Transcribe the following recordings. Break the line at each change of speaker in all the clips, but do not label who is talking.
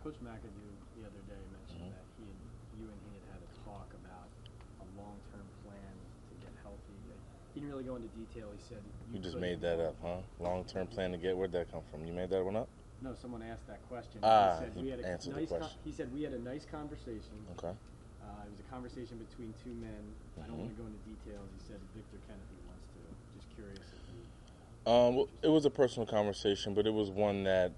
Coach McAdoo the other day mentioned that you and he had a talk about a long-term plan to get healthy. He didn't really go into detail. He said
You just made that up, huh? Long-term plan to get, where'd that come from? You made that one up?
No, someone asked that question.
He answered the question.
He said we had a nice conversation.
Okay.
It was a conversation between two men. I don't want to go into details. He said Victor can if he wants to. Just curious if you.
Well, it was a personal conversation, but it was one that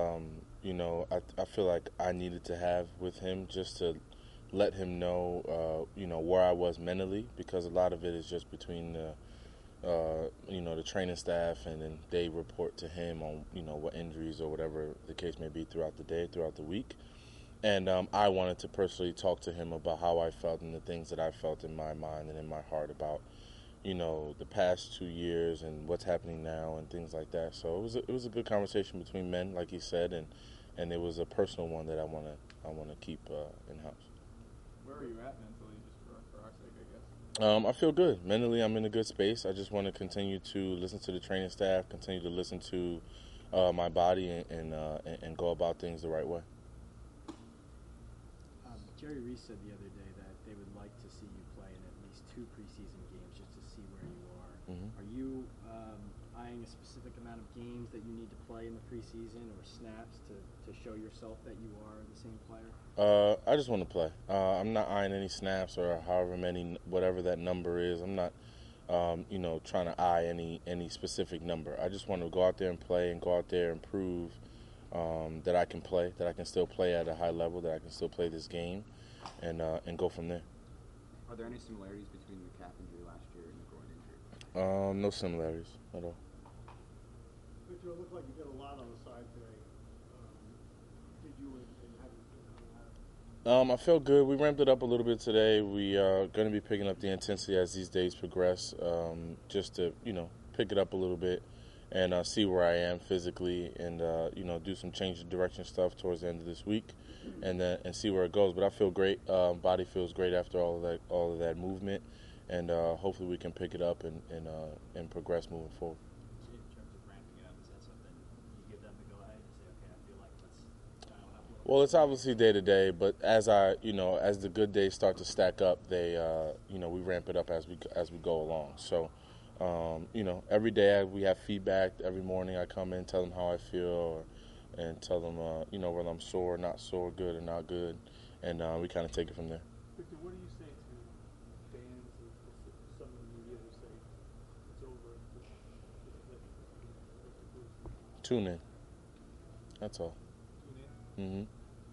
I feel like I needed to have with him just to let him know where I was mentally, because a lot of it is just between the training staff, and then they report to him on what injuries or whatever the case may be throughout the day, throughout the week. And I wanted to personally talk to him about how I felt and the things that I felt in my mind and in my heart about the past 2 years and what's happening now and things like that. So it was a good conversation between men, like he said, and it was a personal one that I want to keep in house.
Where are you at mentally, just for our sake, I guess?
I feel good mentally. I'm in a good space. I just want to continue to listen to the training staff, continue to listen to my body, and go about things the right way.
Jerry Reese said the other day that they would like to see you play in at least 2 preseason games just to see where you are.
Mm-hmm.
Are you eyeing a specific amount of games that you need to play in the preseason or snaps to show yourself that you are the same player?
I just want to play. I'm not eyeing any snaps or however many, whatever that number is. I'm not, trying to eye any specific number. I just want to go out there and play and go out there and prove that I can play, that I can still play at a high level, that I can still play this game, and go from there.
Are there any similarities between the calf injury last year and the groin injury?
No similarities at all.
Victor, it looked like you got a lot on the side today. Did you and how did you
I felt good. We ramped it up a little bit today. We are going to be picking up the intensity as these days progress, just to pick it up a little bit and see where I am physically, and do some change of direction stuff towards the end of this week, and see where it goes. But I feel great. Body feels great after all of that movement, and hopefully we can pick it up and progress moving forward.
In terms of ramping it up, is that something you give them the go ahead and say, okay, I feel like let's dial it up a little?
Well, it's obviously day to day, but as the good days start to stack up, they we ramp it up as we go along. So. Every day we have feedback. Every morning I come in, tell them how I feel, and tell them, whether I'm sore or not sore, good or not good, and we kind of take it from there.
Victor, what do you say to fans and some of the media who say it's over?
Tune in. That's all.
Tune in?
Mm-hmm.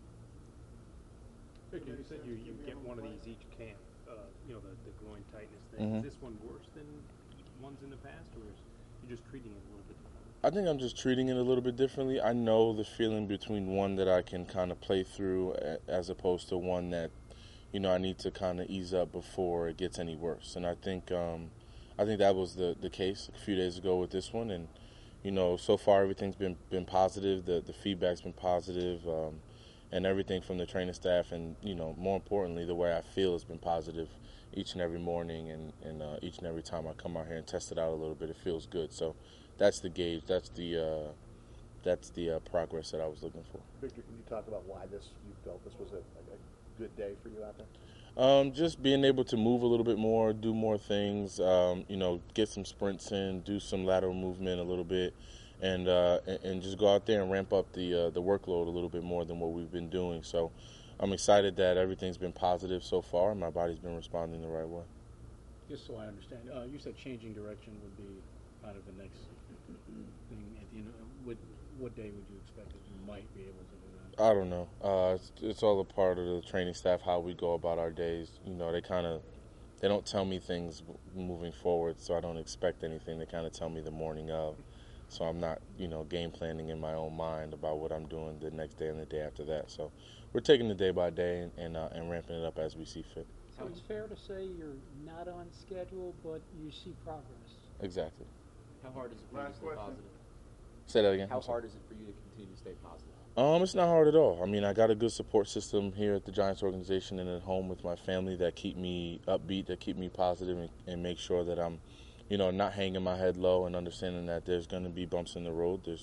Victor, you said you get one of these each camp, the groin tightness thing.
Mm-hmm.
Is this one worse than ones in the past, or is you just treating it a little bit differently?
I think I'm just treating it a little bit differently. I know the feeling between one that I can kind of play through as opposed to one that, I need to kind of ease up before it gets any worse. And I think that was the case a few days ago with this one. And, so far everything's been positive. The feedback's been positive, and everything from the training staff, and, more importantly, the way I feel has been positive each and every morning, and each and every time I come out here and test it out a little bit, it feels good. So that's the gauge. That's the progress that I was looking for.
Victor, can you talk about why you felt this was a good day for you out there?
Just being able to move a little bit more, do more things, get some sprints in, do some lateral movement a little bit, and just go out there and ramp up the workload a little bit more than what we've been doing. So I'm excited that everything's been positive so far, and my body's been responding the right way.
Just so I understand, you said changing direction would be kind of the next thing at the end. What day would you expect that you might be able to do that?
I don't know. It's all a part of the training staff, how we go about our days. They don't tell me things moving forward, so I don't expect anything. They kind of tell me the morning of. So I'm not, game planning in my own mind about what I'm doing the next day and the day after that. So we're taking it day by day and ramping it up as we see fit.
So it's fair to say you're not on schedule, but you see progress.
Exactly.
How hard is it for you to stay positive?
Say that again.
How hard is it for you to continue to stay positive?
It's not hard at all. I mean, I got a good support system here at the Giants organization and at home with my family that keep me upbeat, that keep me positive, and make sure that I'm, not hanging my head low and understanding that there's going to be bumps in the road. There's,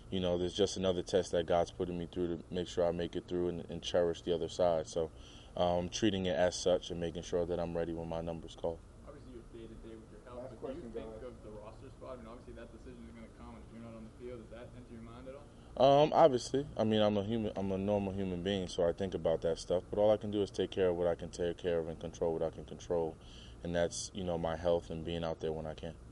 you know, there's just another test that God's putting me through to make sure I make it through and cherish the other side. So treating it as such and making sure that I'm ready when my number's called.
Obviously, you're day to day with your health,
Last
but do you
question,
think
Brian.
of the roster spot? I mean, obviously that decision is going to come if you're not on the field. Does that enter your mind at all?
Obviously, I mean, I'm a normal human being, so I think about that stuff. But all I can do is take care of what I can take care of and control what I can control, and that's, you know, my health and being out there when I can.